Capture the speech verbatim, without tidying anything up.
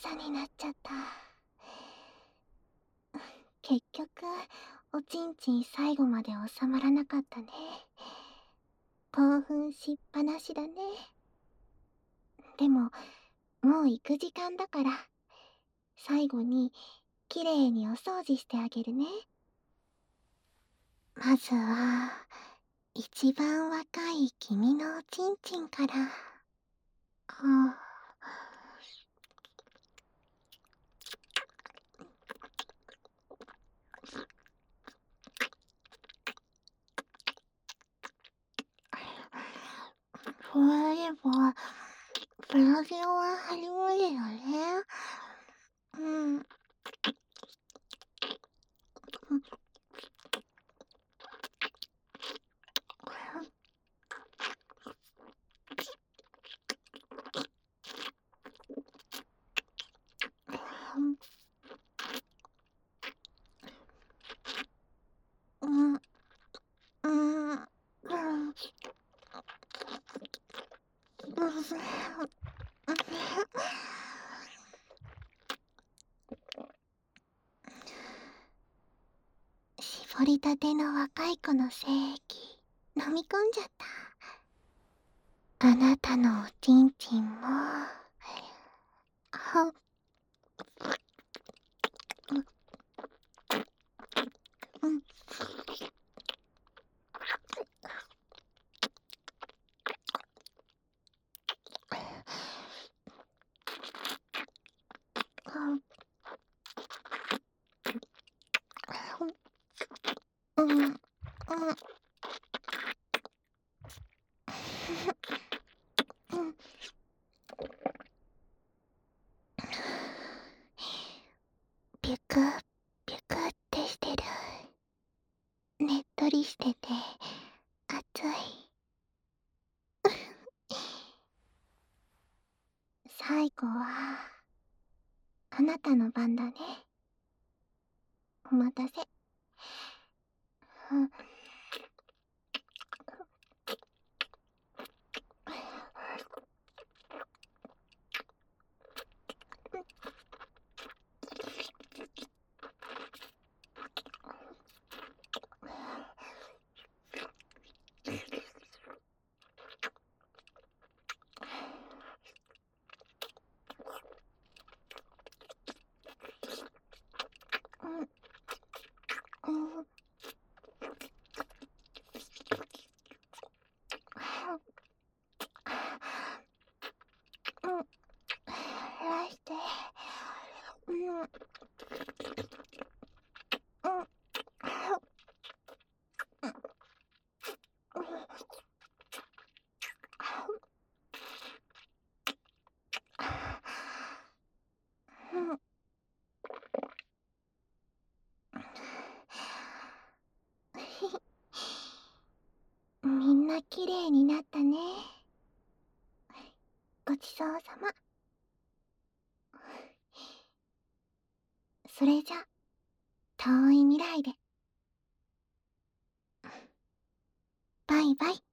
朝になっちゃった。結局、おちんちん最後まで収まらなかったね。興奮しっぱなしだね。でも、もう行く時間だから、最後にきれいにお掃除してあげるね。まずは、一番若い君のおちんちんから。はそういえば、ブラジルは初めてだね。うん。うん、うん、うん、絞りたての若い子の精液飲み込んじゃった。あなたのおちんちんもはうん、うん、うん、うん、ピュクピュクってしてる。ねっとりしてて熱い。最後はあなたの番だね。お待たせ。うん、うん、うん、うん、らして。うん、うん、うん、みんなきれいになったね。ごちそうさま。それじゃ、遠い未来で。バイバイ。